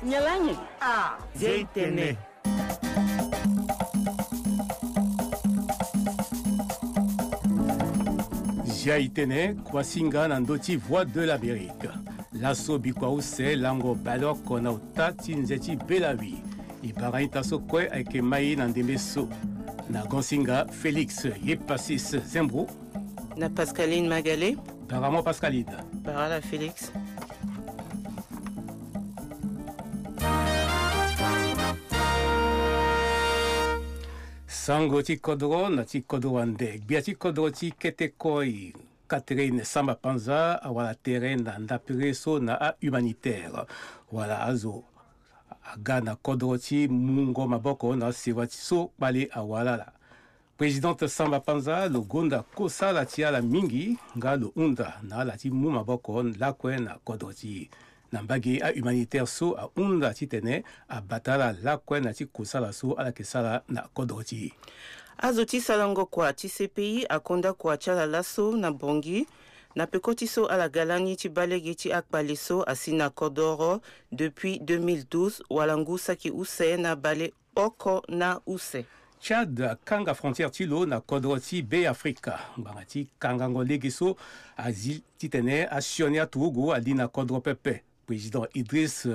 Nyalanyi. Ah, Zeitene. Jaitene, Kwasinga Nandoti, voix de l'Amérique. Lasso Bikwaouse, Lango Balok, Konauta, Tinzeti Belawi. Ibaraita Sokwe, Ake Mai Nandemeso. Na Gonsinga, Félix, Yepasis Zembro. Na Pascaline Magalé. Paramo Pascaline. Parala Félix. Sango ti kodro na ti kodro ande. Bia ti kodro ti kete koi. Catherine Samba Panza, wala terrain na ndapireso na a humanitaire. Wala azo. Aga na kodro ti mungo maboko na sewati so bale awala la. Présidente Samba Panza, le gonda kosa la tia la mingi, nga lo unda na la ti mu maboko la kwe na kodro ti. Nambagi a humanitaire so a unda titene a batala la kwe na ti kusala so ala kesala na kodoti. Azoti salango kwa ti CPI akonda kwa chala laso na bongi na pekoti so ala galani ti balegi ti akpali so asina kodoro depuis 2012 walangu saki use na bale oko na use. Tchad kanga frontière tilo na kodoti be Afrika. Bangati kanga ngolegi so azil titene a sionia tuugo ali na kodro pepe. Président Idriss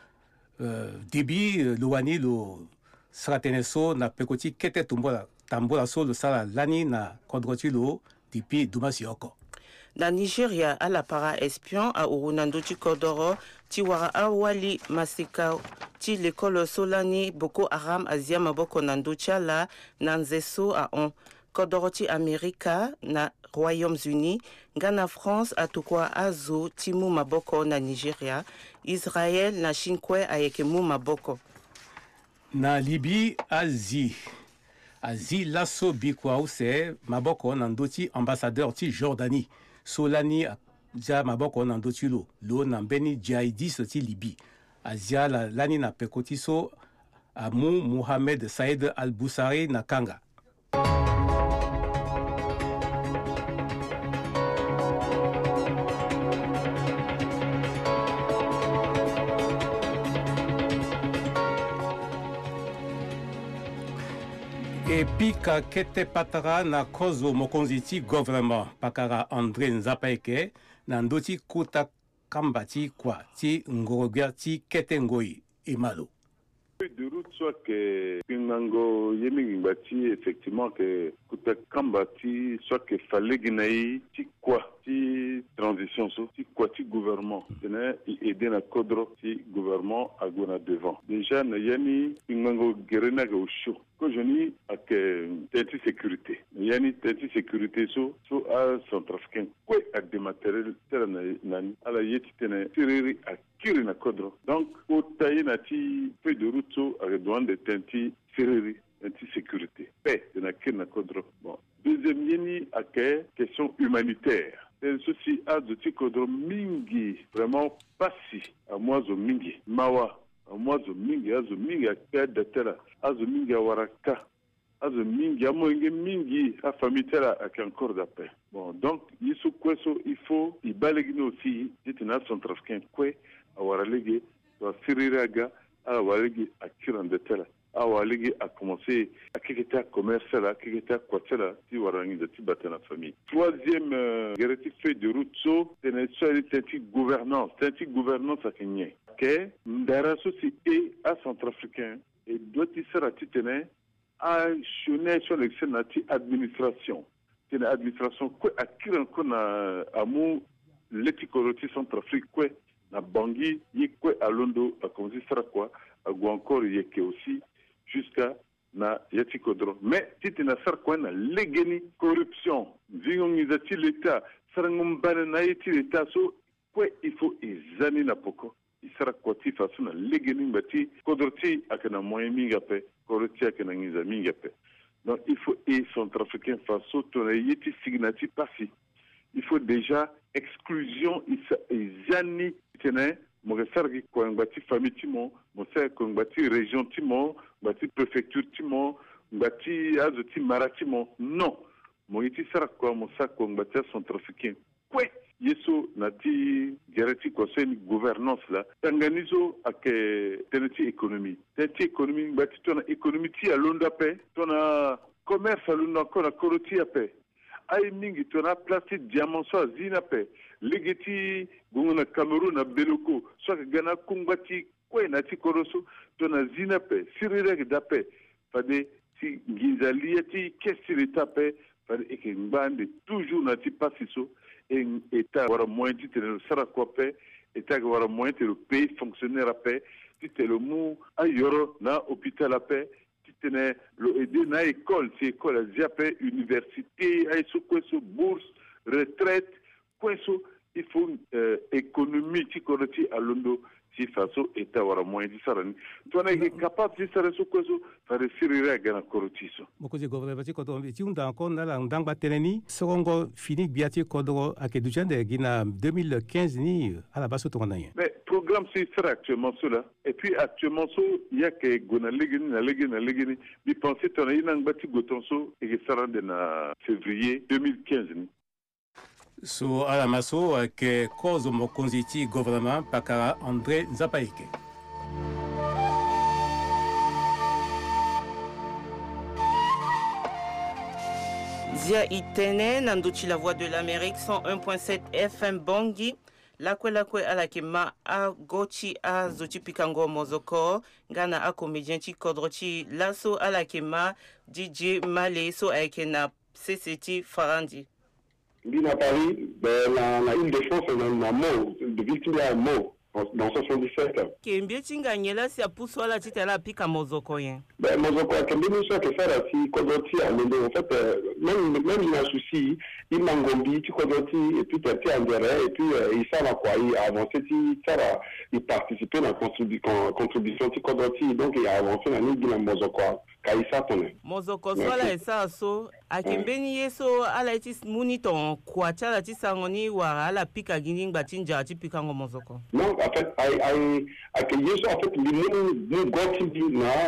Déby Louani lo srateneso na pekoti kete tambola so lo sala lani na kodrotilo dipi dumasioko. Na Nigeria a la para espion a urunando ti kodoro ti wara awali masika ti l'école solani Boko Haram azia maboko nando chala na nzeso a on. Kodoroti Amerika na Royaumes-Unis, Ghana France atukwa azo timu maboko na Nigeria, Israël na Shinkwe ayeke mu maboko. Na Libye Asie lasso bikwa use maboko na ndoti ambassadeur ti Jordanie. Solani ja maboko na ndoti lo na mbeni jihadiste ti Libye. Azia la lani na pekoti so amu Mohamed Saïd Al-Boussari na Kanga. Epika kete patara na kozo mokonzi ti gouvernement pakara André Nzapaeke na ndoti kuta kambati kwa ti ngorogya ti kete ngoi emalo. De route soit que Pingango Yemingbati effectivement que kuta kambati soit que fallait ginaï ti quoi ti transition so ti quoi ti gouvernement tena aider na kodro ti gouvernement à gona devant déjà na yani Pingango gerena ga usho ko joni ak tenti sécurité yani tenti sécurité so a centrafricain ko ak des matériels tena nani ala yeti tena tiriri ak kiri na kodro donc au tayi na ti peu de route so avec douane de tenti tiriri tenti sécurité paix de na kiri na kodro bon deuxième yeni ak question humanitaire ceci a de ti kodro mingi vraiment passi à moiso mingi mawa azo mingi a datela azo mingi a waraka azo mingi a moenge mingi a famille tela ak encore d'appel bon donc yisu kweso il faut i balegino aussi ditina centrafricain kwe a waralege to siriraga a waralege a kiran datela a waralege a commencer a keketa commerce la keketa kwatela ti warangi de ti batena famille troisième guerre fait de route so tene so tenti gouvernance a kenye que Ndaraso si est à centrafricain et doit y sera titene à sur l'excellente administration. C'est une administration quoi acquire encore na amu l'éticoroti centrafrique quoi na Bangui y quoi à Londo à comme sera quoi à encore y que aussi jusqu'à na yatikodro mais titena sar quoi na legeni corruption vingongizati l'état sarangum banana yati l'état so quoi il faut examiner na poko isara kwati fasuna legeni mbati kodroti akana moyen mingape kodroti akana ngiza mingape donc il faut et centrafricain faso tona yeti signati passi il faut déjà exclusion izani tene mo resargi ko ngati famille timo mo sa ko ngati région timo ngati préfecture timo ngati azoti maratimo non mo yeti sara ko mo sa ko ngati centrafricain kwe yeso nati gereti conseil gouvernance la tanganizo ake teneti économie ngati tona économie ti alonda pe tona commerce alonda kona koroti ape ay mingi tona plastique diamant so zina pe legeti gongona Cameroun na Beloko so gana kumbati kwe nati koroso tona zina pe sirire dape fade si ngizalia ti kesirita pe fade ekembande toujours nati pasiso en état wara moyen ti tene sara ko pe état wara moyen te le pays fonctionnaire a pe ti te le mu ayoro na hôpital a pe ti tene lo aider na école asiape université ay so kweso bourse retraite kweso il faut économie ti koroti alondo si faso état wara moyen di sarani tona est capable de sara so kweso fare sirira gana korotiso mokozi gouvernement ti kodo ti unda ko na la ndangba teneni sorongo fini biati kodo akedujande gina 2015 ni ala baso to na yen mais programme c'est ça actuellement cela et puis actuellement so il y a que gona legeni bi penser tona ina ngati gotonso e sarande na février 2015 ni so ala maso ke kozo mokonzi ti gouvernement pakara André Nzapaike. Zia itene nanduchi la voix de l'Amérique 101.7 FM Bongi lakwe ala kema a gochi a zochi pikango mozoko ngana a comédien ti kodrochi laso ala kema DJ Malé so aikena CCT Farandi. À Paris, la Île-de-France, on a un mot, de victime à un mot, dans 77. Kembie tinganyela si apuso ala titela pika mozoko yen. Mozoko a kembie nous que ça là si kodoti a en fait même il a un souci, il mangombi tu kodoti et puis tu en derrière et puis il ça va quoi, il a avancé ça va il participer dans la contribution tu kodoti donc il a avancé dans l'île de la Mozoko. Kaisa tone. Mozoko swala esa so akembeni yeso ala iti moniton kwa chala ti sangoni wara ala pika gini ngbatinja ti pika ngo mozoko. Non, en fait ake yeso en fait ni goti bi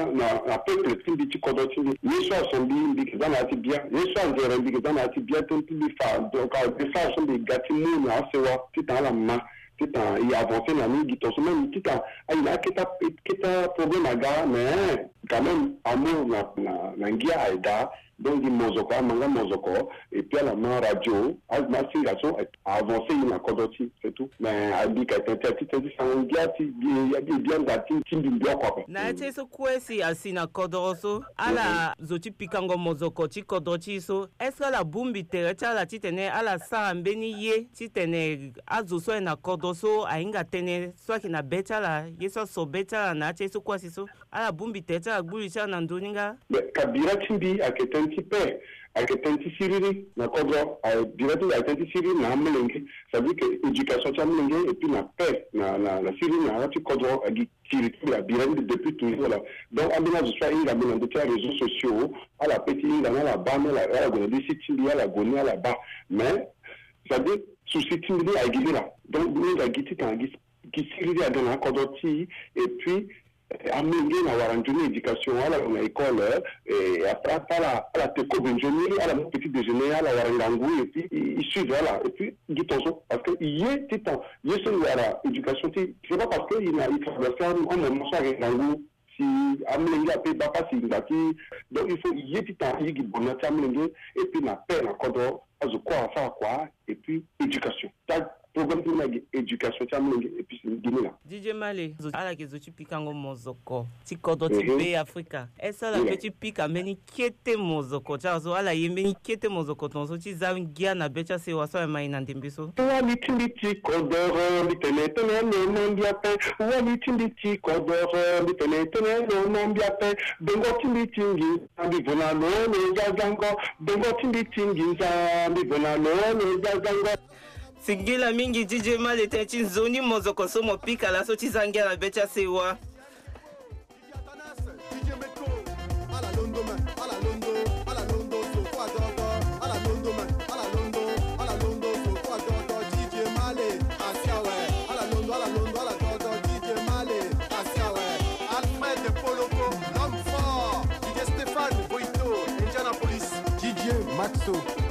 na peuple timbi ti kodoti yeso sombi bi kedana ti bien yeso ngere bi kedana ti bien ton ti fa donc des fois sont des gati mu na sewa ti ta la ma tita il avancé na mingi to même tita il a kita problème aga mais quand même amour na ngia aida donc di mozoko manga mozoko et puis à la main radio azma singaso avancé na kodoti c'est tout mais abi ka tete ti sangia ti bien dati ti bien quoi na teso kwesi asina kodoroso ala zoti pikango mozoko ti kodoti so est-ce la bumbi tere chala ti tene ala sa mbeni ye ti tene azo so na kodoso ainga tene so ki na betala yeso so betala na teso kwesi so ala bumbi tere chala gbuli cha na ndoninga kabira timbi aketen ti pe aketen ti siriri na kodro bira ti aketen ti siriri na mlenge ça veut dire que éducation ti mlenge et puis na pe na siriri na ti kodro agi tiri la bira depuis toujours là donc abina je suis inga bina de réseaux sociaux à la petite inga na la ba na la gona di siti ya la gona la ba mais ça veut dire souci timbi agi là donc inga giti tan agi ki siriri adana kodro ti et puis amener na waranjuni éducation à la école et après à la teco benjoni à la petit déjeuner à la warangangu et puis il suit voilà et puis dit tonso parce que il est titan il est sur la éducation c'est pas parce que il traverse un moment ça warangangu si amener à payer papa si ngati donc il faut il est titan il est bon à amener et puis na paix na kodo azo quoi faire quoi et puis éducation programme de éducation et puis c'est Guinée là. DJ Malé, ala ke zochi pikango mozoko. Ti kodo ti be Africa. Esa la petit pika meni kete mozoko. Chazo ala yemeni kete mozoko tonso ti zangia na becha se waso e mai na ndimbiso. Wa mi ti kodoro mi tene no nambia pe. Wa mi ti kodoro mi tene no nambia pe. Bengo tingi ambi bona no jazango. Bengo tingi ambi bona no jazango. Singila mingi DJ Malé teti zoni mozoko somo pika la so tizangia na becha sewa. Maxo